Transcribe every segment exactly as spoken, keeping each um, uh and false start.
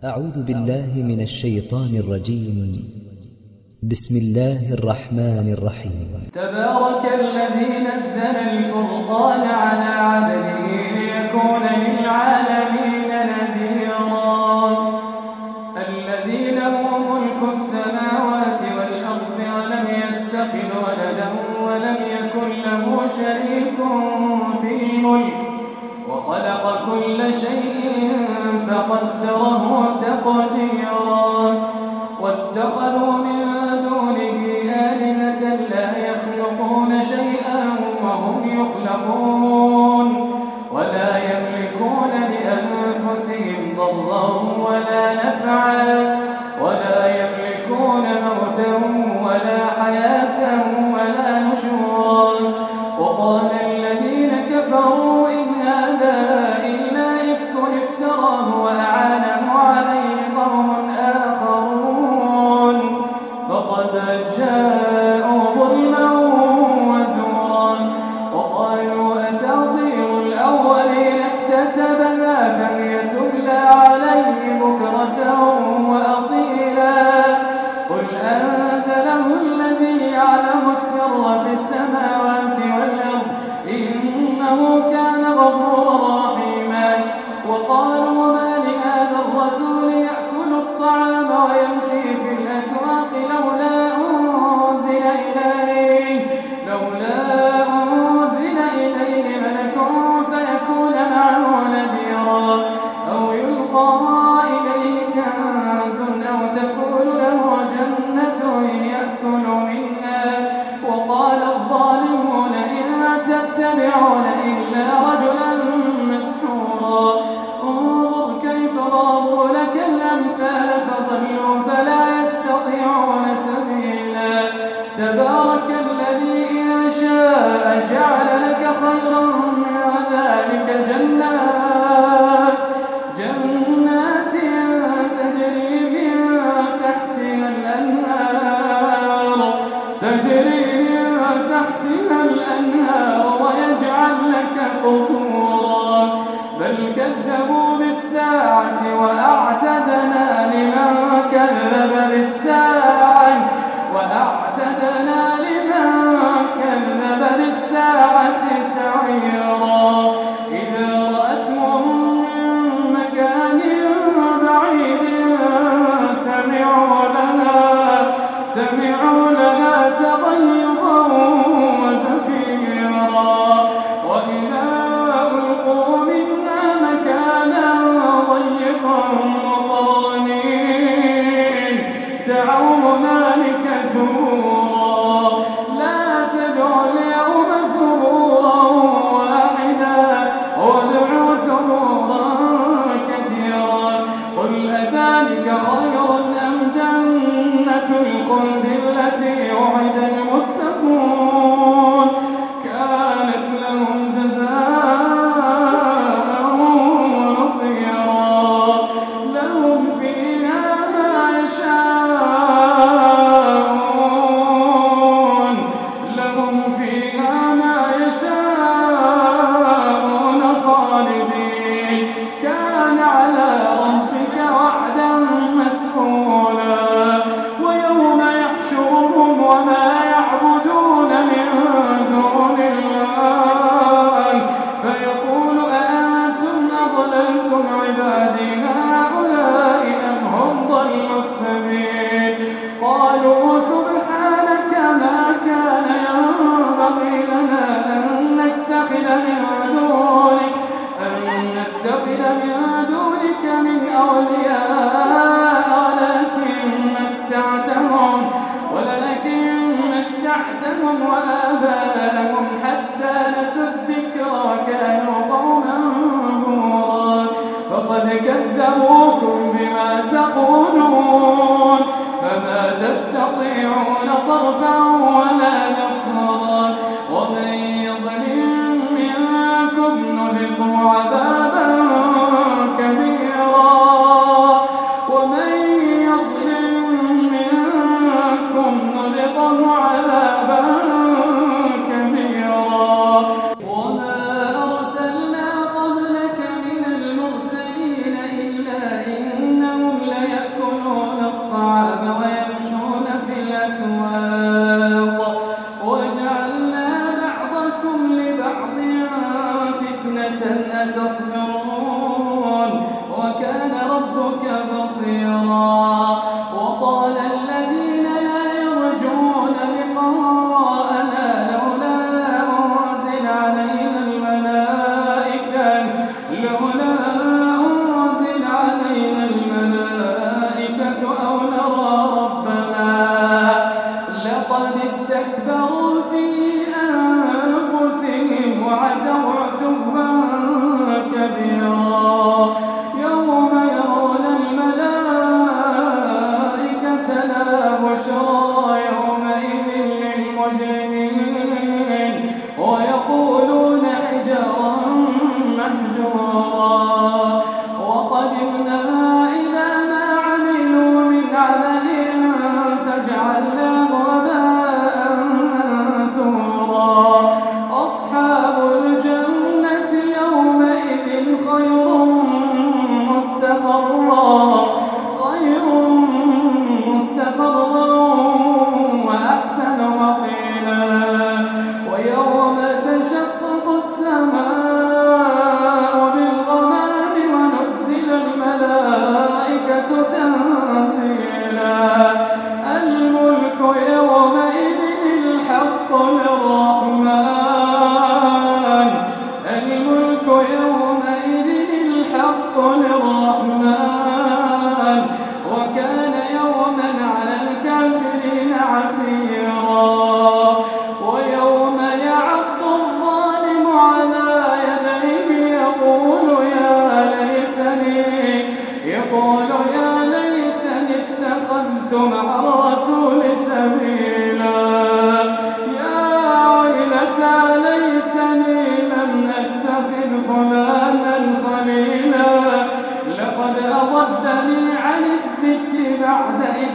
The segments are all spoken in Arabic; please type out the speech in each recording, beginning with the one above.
أعوذ بالله من الشيطان الرجيم. بسم الله الرحمن الرحيم. تبارك الذي نزل الفرقان على عبده ليكون للعالمين نذيرا. الذي له ملك السماوات والأرض ولم يتخذ ولدا ولم يكن له شريك في الملك وخلق كل شيء فقدره تقديرا. واتخذوا من دونه آلهة لا يخلقون شيئا وهم يخلقون ولا يملكون لأنفسهم ضرا ولا نفعا ولا يملكون موتا ولا حياة ولا نشورا. وقال الذين كفروا إن هذا إلا إفك افتراه وأعانه عليه قوم آخرون فقد جاءوا ظلما وزورا. وقالوا أساطير الأولين اكتتبها فهي تملى عليه بكرة وأصيلا. قل أنزله الذي يعلم السر في السماوات والأرض إنه كان غفورا رحيما. وقالوا ما لهذا الرسول يأكل الطعام ويمشي في الأسواق لولا أنزل إليه لولا أنزل إليه ملك فيكون معه نذيرا أو يلقى إليه كنز أو تكون له جنة يأكل منها. وقال الظالمون إن تتبعون إلا رجلا مسحورا. انظر كيف ضربوا لك الأمثال فضلوا فلا يستطيعون سبيلا. تبارك الذي إن شاء جعل لك خيرا من ذلك جنات جنات تجري من تحتها الأنهار تجري من تحتها الأنهار ويجعل لك قصورا. بل كذبوا بالساعة وأعتدنا لمن كذب بالساعة وأعتدنا لمن كذب بالساعة سعيرا. إذا رأتهم من مكان بعيد سمعوا لها سمعوا لها تغيظا وزفيرا. وإذا ألقوا منها مكانا ضيقا مقرنين دعوا هنالك ثبورا. لا تدعوا اليوم ثبورا واحدا وادعوا ثبورا كثيرا. قل أذلك خير أم جنة الخلد التي وعد المتقون كانت لهم جزاء ونصيرا. لهم فيها ما يشاءون لهم فيها ما يشاءون خالدين كان على ربك وعدا مسئولا. ويوم يحشرهم وما يعبدون من دون الله فيقول أأنتم أضللتم عبادي هؤلاء أم هم ضلوا السبيل. قالوا سبحانك ما كان ينبغي لنا أن نتخذ من دونك أن نتخذ من دونك من أولياء ولكن متعتهم ولكن متعتهم وآباءهم حتى نسوا الذكر وكانوا قوما بورا. فقد كذبوكم بما تقولون فما تستطيعون صرفا ولا نصرا. ومن يظلم منكم نذقه عذابا كبيرا. ومن يظلم منكم نذقه عذابا كبيرا. وما أرسلنا قبلك من المرسلين إلا إنهم ربك بصيرا. وقال الذين لا يرجون لقاءنا لولا أنزل علينا الملائكة لولا أنزل علينا الملائكة أو نرى ربنا لقد استكبروا في أنفسهم وعتوا عتوا كبيرا. يوم يرون الملائكة لا بشرى يومئذ للمجرمين ويقولون حجرا محجورا. وقدمنا إلى ما عملوا من عمل فجعلناه هباء منثورا. أصحاب الجنة يومئذ خير مستقرا خير مستقرا وأحسن مقيلا. ويوم تشقق السماء بالغمام ونزل الملائكة تنزيلا. الملك يومئذ الحق للرحمن الملك يومئذ الحق للرحمن وكان يوما على الكافرين عسيرا. ويوم يعض الظالم على يديه يقول يا ليتني يقول يا ليتني اتخذت مع الرسول سبيلا. يا ويلتى ليتني لم أتخذ فلانا خليلا لقد أضلني عن الذكر بعد إذ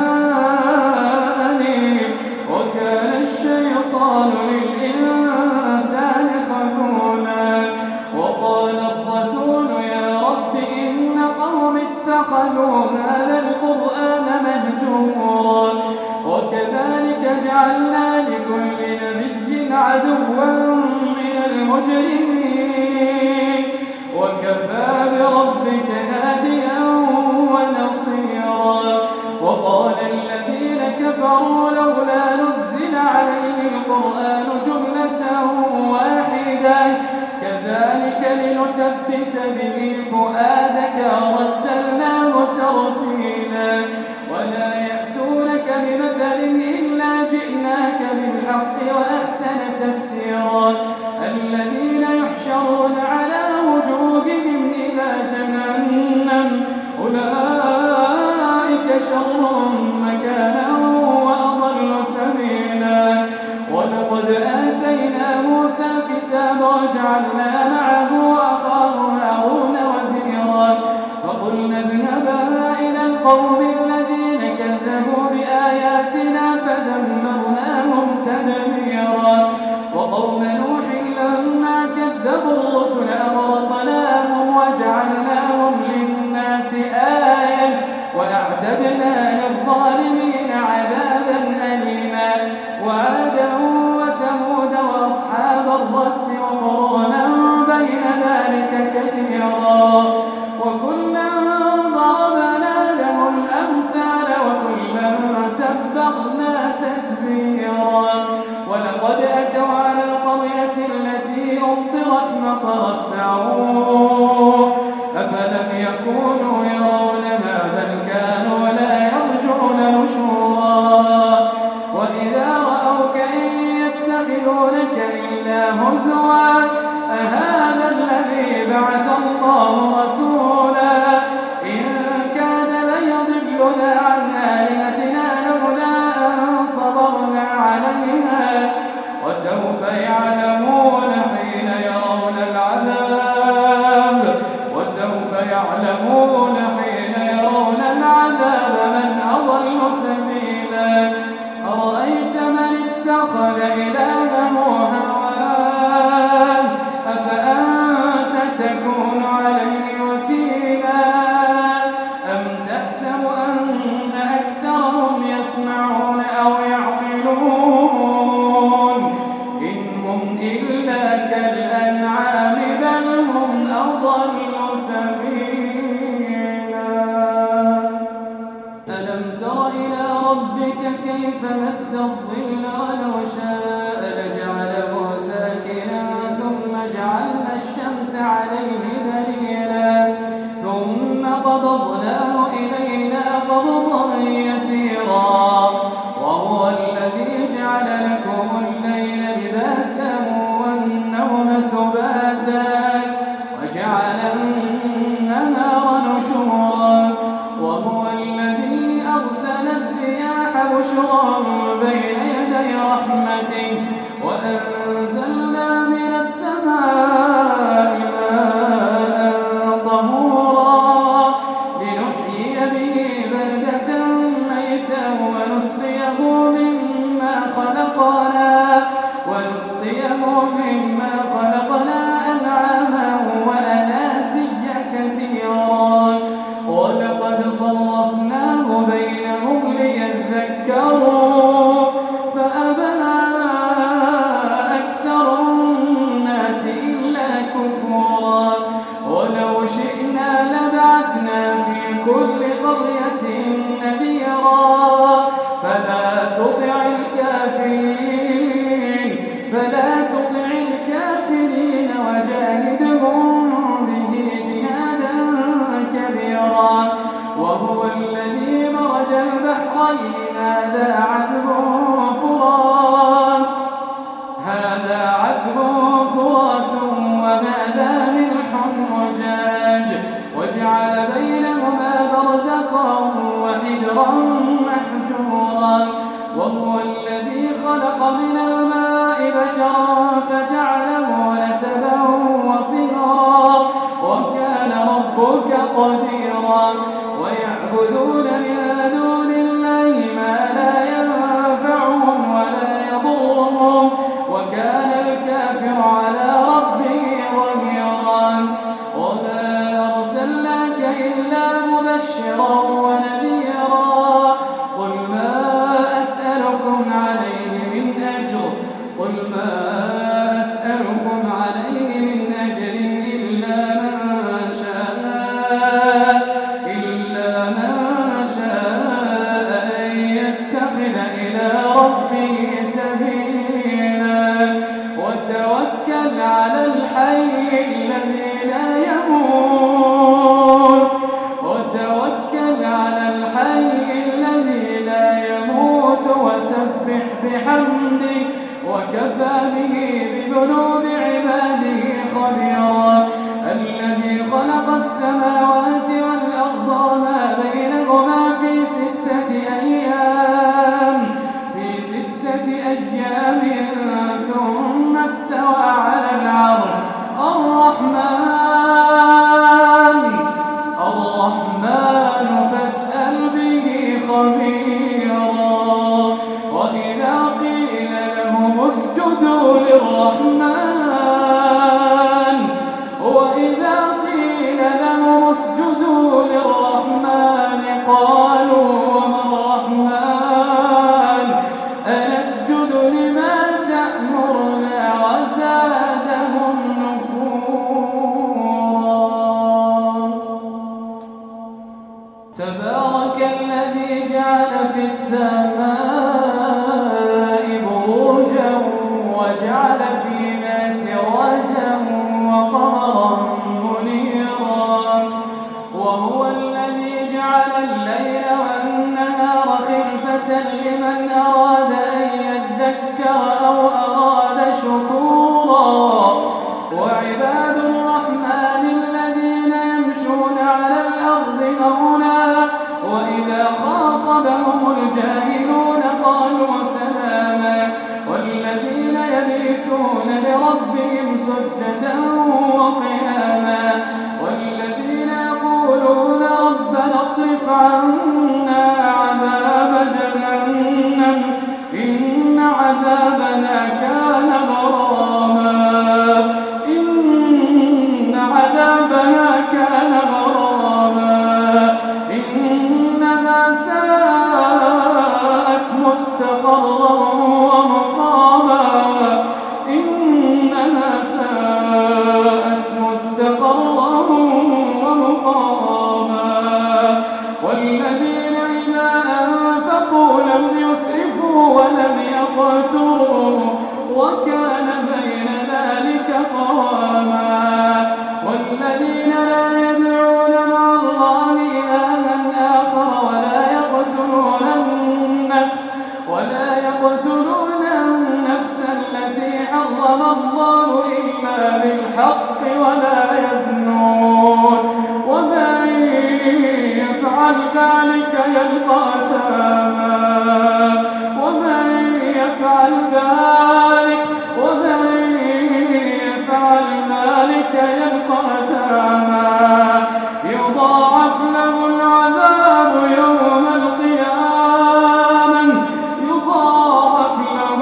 جاءني وكان الشيطان للإنسان خذولا. وقال الرسول يا رب إن قوم اتخذوا هذا القرآن مهجورا. وكذلك جعلنا لكل نبي عدوا من المجرمين وكفى بربك هاديا ونصيرا. وقال الذين كفروا لولا نزل عليه القرآن جملة واحدة كذلك لنثبت به فؤادك ورتلناه ترتيلا. ولا يأتونك بمثل إلا جئناك بالحق وأحسن تفسيرا. الذين يحشرون على وجوههم إلى جهنم أولئك شر مكانا وأضل سبيلا. ولقد آتينا موسى الكتاب وجعلنا معه أخاه هارون وزيرا. فقلنا اذهبا إلى القوم الذين كذبوا بآياتنا فدمرناهم تدميرا. وقوم نوح لما كذبوا الرسل أغرقناهم وجعلناهم للناس آية وأعتدنا للظالمين عذابا أليما. وعادا وثمود وأصحاب الرس وقرونا بين ذلك كثيرا. وكلا ضربنا له الأمثال وكلا تبرنا تتبيرا. ولقد أتوا على القرية التي أمطرت مطر السوء أفلم يكونوا يرونها بل كانوا لا يرجون نشورا. وإذا رأوك إن يتخذونك إلا هزوا أهذا الذي بعث الله رسولا إن كان ليضلنا عن آلهتنا لولا أن صبرنا عليها. وسوف يعلمون حين يرون العذاب وسوف يعلمون حين يرون العذاب من أضل سبيلا. أرأيت من اتخذ إلهه هواه أفأنت تكون عليه وكيلا. أم تحسب أن أكثرهم يسمعون أو يعقلون إن هم إلا كيف مد الظل ولو شاء لجعله ساكنا ثم جعلنا الشمس عليه دليلا ثم قبضناه إلينا قبضا يسيرا وهو الذي جعل لكم الليل لباسا والنوم سباتا وجعل النهار نشورا وهو الذي أرسل الرياح بشرا بين يدي رحمته وأنزلنا من السماء ماء طهورا لنحيي به بلدة ميتا ونسقيه مما خلقنا ونسقيه مما خلقنا أنعاما وأناسيا كثيرا ولقد صرفناه بينهم ليذكروا فأبى أكثر الناس إلا كفورا ولو شئنا لبعثنا في كل قرية نذيرا فلا تطع الكافرين فلا تطع الكافرين وجاهدهم به جهادا كبيرا وهو الذي مرج البحرين هذا عذب فرات هذا عذب فرات وهذا ملح أجاج وجعل بينهما برزخا وحجرا محجورا وهو الذي خلق من الماء بشرا فجعله نسبا وصهرا وكان ربك قديرا ويعبدون من دون الله ما لا ينفعهم ولا يضرهم وكان الكافر على ربه ظهيرا وما أرسلناك إلا مبشرا ونذيرا قل ما أسألكم عليه من أجر قل ما أسألكم عليه من أجر إلا من شاء إلا من شاء أن يتخذ إلى ربه سبيلا وتوكل على الحي الذي لا يموت وتوكل على الحي الذي لا يموت وسبح بحمده وكفى به بذنوب عباده خبيرا الذي خلق السماوات والأرض وما بينهما في ستة أيام في ستة أيام ثم استوى على العرش الرحمن الرحمن فاسأل به خبيرا وإذا قيل لهم اسجدوا للرحمن وإذا قيل لهم اسجدوا للرحمن قالوا وما الرحمن أنسجد لما تأمرنا وزادهم نفورا تبارك الذي جعل في السماء بروجا وجعل فيها سراجا وقمرا منيرا وهو الذي جعل الليل والنهار خلفة لمن أراد أن يذكر أو أراد شكورا وعباد الرحمن الذين يمشون على الأرض هونا وإذا خاطبهم الجاهلون قالوا سلاما والذين يبيتون لربهم سجدا وقياما والذين يقولون ربنا اصرف عنا عذاب جهنم إن عذابنا كان غراما إن عذابها كان غراما إنها ساءت مستقرا ومقاما إنها ساءت مستقرا ومقاما والذين ذلك يلقى أثاما ومن يفعل ذلك ومن يفعل ذلك يلقى أثاما يضاعف له العذاب يوم القيامة يضاعف له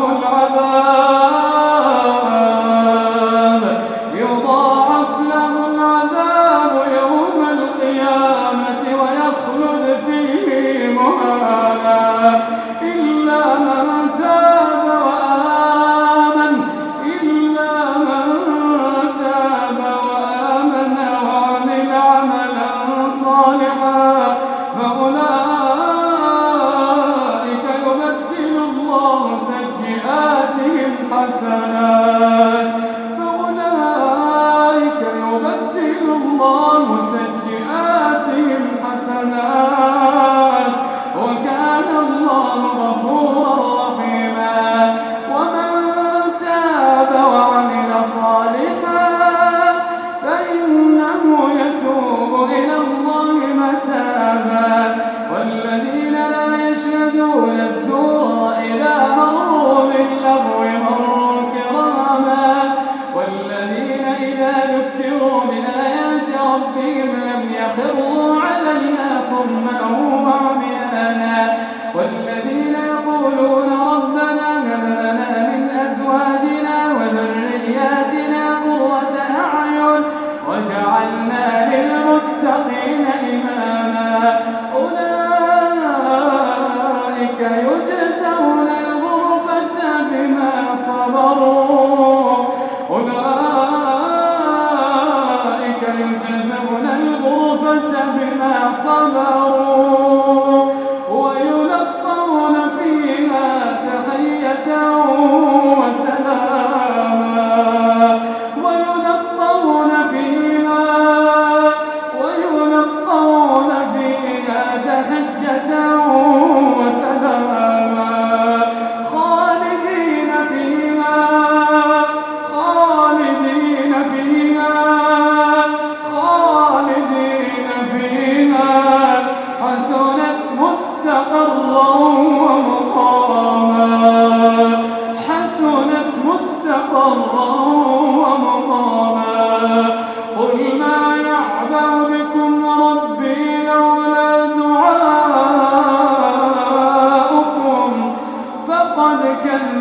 العذاب يضاعف له العذاب يوم القيامة ويخلد فيه مهانا إلا من تاب وآمن إلا من تاب وآمن وعمل عملا صالحا فأولئك يبدل الله سيئاتهم حسنات فأولئك يبدل الله سيئاتهم حسنات وكان الله غفورا رحيما ومن تاب وعمل صالحا فإنه يتوب إلى الله متابا والذين لا يشهدون الزور إذا مروا باللغو مروا كراما والذين إذا ذكروا بآيات ربهم لم يخروا عليها صما وعميانا والذين يقولون ربنا هب لنا من أزواجنا وذرياتنا قرة أعين وجعلنا للمتقين إماما أولئك يجزون الغرفة بما صبروا أولئك يجزون الغرفة بما صبروا ويلقون فيها تحية وسلاما ويلقون فيها ويلقون فيها تحية وسلاما خالدين فيها خالدين فيها خالدين فيها حسنت مستقرا ومقاما حسنت مستقرا ومقاما قل ما يعبأ بكم ربي لولا دعاؤكم فقد كذبتم